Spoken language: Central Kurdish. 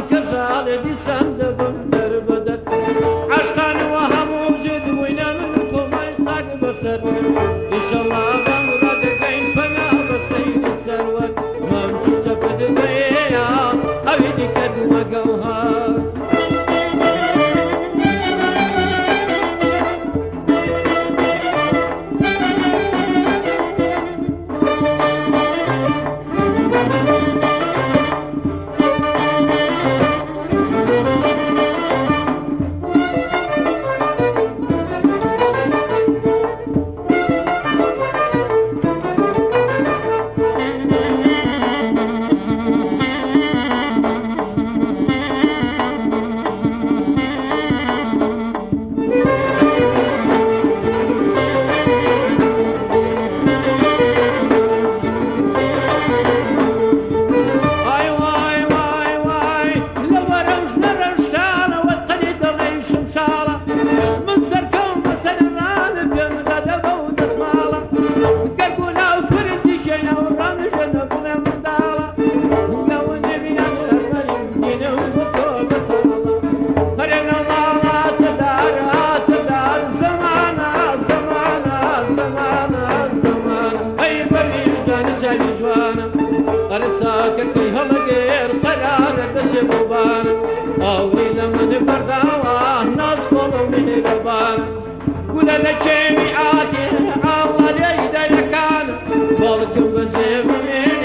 كجال بيسان دبم دربدت عشقان وهموم جد وينا من كوماي خاق بسر إن شاء الله بمراد كين فنا بسيد السروت ممشي تفد ضيا أبيدي كدوما قوها كي هلقير قرار دشبوبان أولي لمن برداوة ناس قولوا من ربان قول لجيمي آتي الله ليدا يكان بالكم بزيب من